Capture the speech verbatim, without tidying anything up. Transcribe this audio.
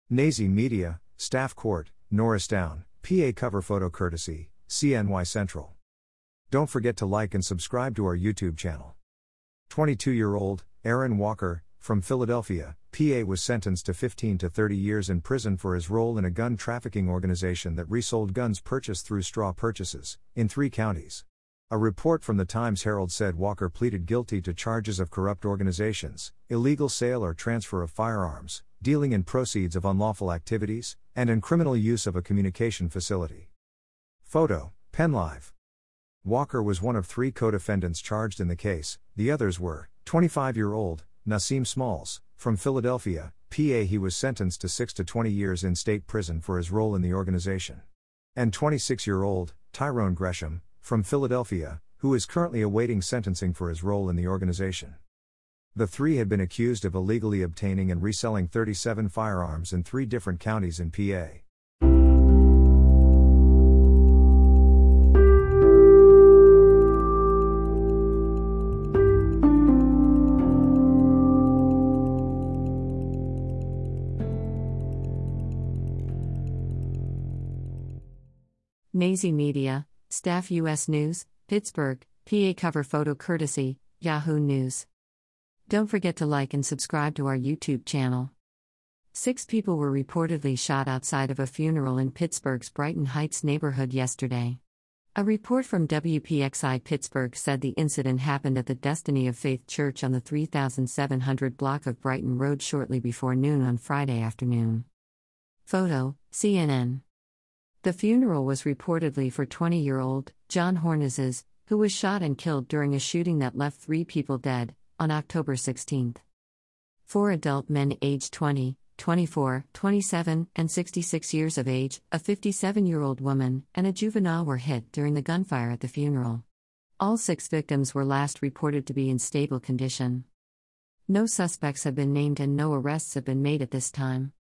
Nazy Media, Staff Court, Norristown, P A cover photo courtesy, C N Y Central. Don't forget to like and subscribe to our YouTube channel. twenty-two-year-old, Aaron Walker, from Philadelphia, P A was sentenced to fifteen to thirty years in prison for his role in a gun trafficking organization that resold guns purchased through straw purchases, in three counties. A report from the Times-Herald said Walker pleaded guilty to charges of corrupt organizations, illegal sale or transfer of firearms, dealing in proceeds of unlawful activities, and in criminal use of a communication facility. Photo, PennLive. Walker was one of three co-defendants charged in the case. The others were twenty-five-year-old Nassim Smalls, from Philadelphia, P A. He was sentenced to six to twenty years in state prison for his role in the organization. And twenty-six-year-old Tyrone Gresham, from Philadelphia, who is currently awaiting sentencing for his role in the organization. The three had been accused of illegally obtaining and reselling thirty-seven firearms in three different counties in P A. Nazy Media, Staff U S News, Pittsburgh, P A cover photo courtesy, Yahoo News. Don't forget to like and subscribe to our YouTube channel. Six people were reportedly shot outside of a funeral in Pittsburgh's Brighton Heights neighborhood yesterday. A report from W P X I Pittsburgh said the incident happened at the Destiny of Faith Church on the three thousand seven hundred block of Brighton Road shortly before noon on Friday afternoon. Photo, C N N. The funeral was reportedly for twenty-year-old John Hornizes, who was shot and killed during a shooting that left three people dead, on October sixteenth. Four adult men aged twenty, twenty-four, twenty-seven, and sixty-six years of age, a fifty-seven-year-old woman, and a juvenile were hit during the gunfire at the funeral. All six victims were last reported to be in stable condition. No suspects have been named and no arrests have been made at this time.